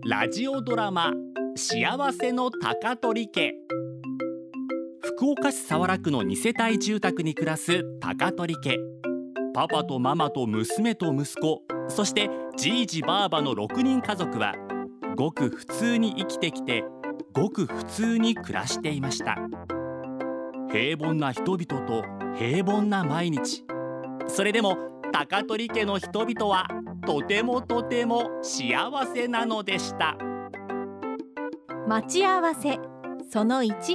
ラジオドラマ幸せの高取家。福岡市早良区の2世帯住宅に暮らす高取家。パパとママと娘と息子、そしてじいじばあばの6人家族はごく普通に生きてきて、ごく普通に暮らしていました。平凡な人々と平凡な毎日。それでも高取家の人々はとてもとても幸せなのでした。 待ち合わせその1。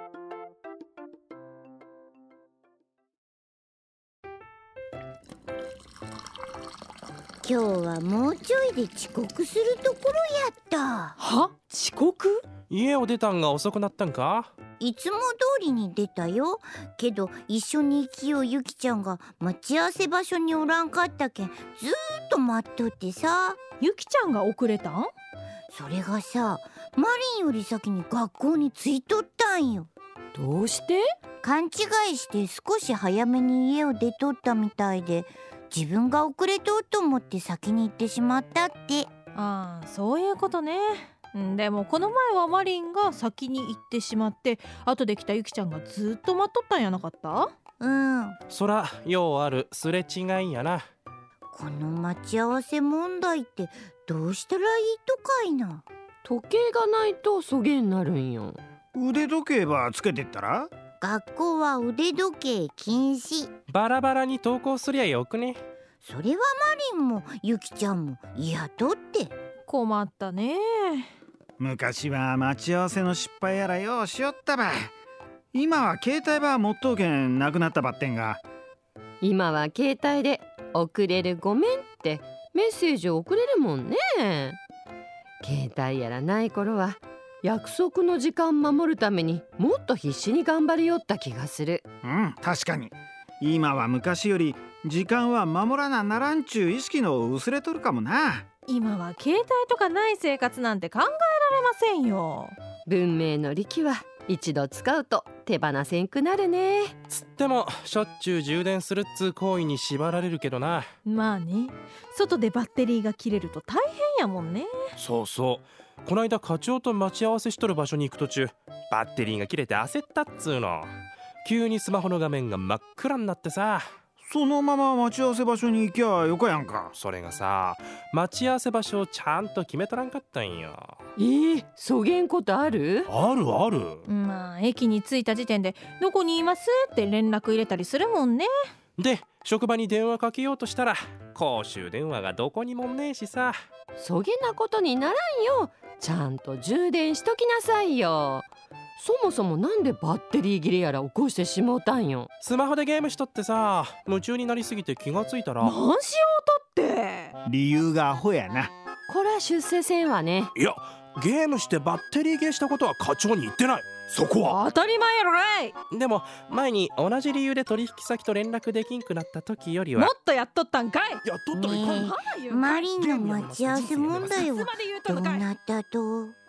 今日はもうちょいで遅刻するところやった。 は？遅刻？ 家を出たんが遅くなったんか？ いつも通りに出たよ。けど一緒に行きようゆきちゃんが待ち合わせ場所におらんかったけん、ずーっと待っとってさ。 ゆきちゃんが遅れたん？ それがさ、マリンより先に学校に着いとったんよ。 どうして？ 勘違いして少し早めに家を出とったみたいで、自分が遅れとうと思って先に行ってしまったって。 ああ、そういうことね。でもこの前はマリンが先に行ってしまって、後で来たゆきちゃんがずっと待っとったんやなかった？ そらようあるすれ違いやな。 この待ち合わせ問題ってどうしたらいいとかいな。 時計がないとそげんなるんよ。 腕時計ばつけてったら？ 学校は腕時計禁止。 バラバラに登校すりゃよくね。 それはマリンもゆきちゃんも嫌とって。 困ったね。 昔は待ち合わせの失敗やらようしよったば。今は携帯ば持っとうけんなくなったばってんが。 今は携帯で遅れるごめんってメッセージを送れるもんね。携帯やらない頃は約束の時間守るためにもっと必死に頑張りよった気がする。 確かに今は昔より時間は守らなならんちゅう意識の薄れとるかもな。 今は携帯とかない生活なんて考えられませんよ。 文明の利器は一度使うと手放せんくなるね。 つってもしょっちゅう充電するっつう行為に縛られるけどな。 まあね、外でバッテリーが切れると大変やもんね。 そうそう、こないだ課長と待ち合わせしとる場所に行く途中、バッテリーが切れて焦ったっつうの。急にスマホの画面が真っ暗になってさ。 そのまま待ち合わせ場所に行きゃよかやんか。 それがさ、待ち合わせ場所をちゃんと決めとらんかったんよ。 そげんことある？ あるある。 まあ駅に着いた時点でどこにいますって連絡入れたりするもんね。 で職場に電話かけようとしたら公衆電話がどこにもねえしさ。 そげなことにならんよ。ちゃんと充電しときなさいよ。そもそもなんでバッテリー切れやら起こしてしもうたんよ。 スマホでゲームしとってさ、夢中になりすぎて気がついたら。 何しようとって。 理由がアホやな。 これは出世せんわね。 いや、ゲームしてバッテリー切れしたことは課長に言ってない。そこは当たり前やろらい。 でも前に同じ理由で取引先と連絡できんくなった時よりは。 もっとやっとったんかい。 やっとったらいかん。 マリンの待ち合わせ問題はどうなったと？